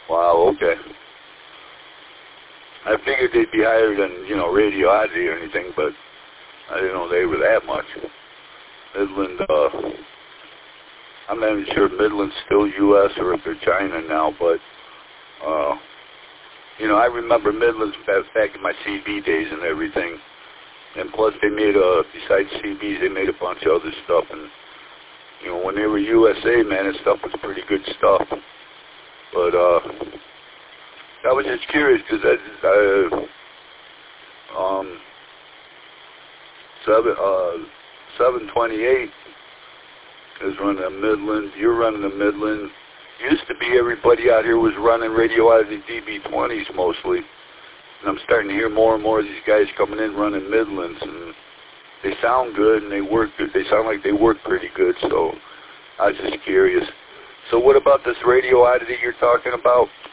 Wow, okay. I figured they'd be higher than, you know, Radio Odyssey or anything, but I didn't know they were that much. Midland, I'm not even sure if Midland's still U.S. or if they're China now, but, you know, I remember Midland's back in my CB days and everything. And plus they made, besides CBs, they made a bunch of other stuff. And, you know, when they were USA, man, this stuff was pretty good stuff. But, I was just curious because 728 is running a Midland. You're running a Midland. Used to be everybody out here was running Radio Odyssey DB20s mostly. And I'm starting to hear more and more of these guys coming in running Midlands. And they sound good and they work good. They sound like they work pretty good. So I was just curious. So what about this Radio Odyssey you're talking about?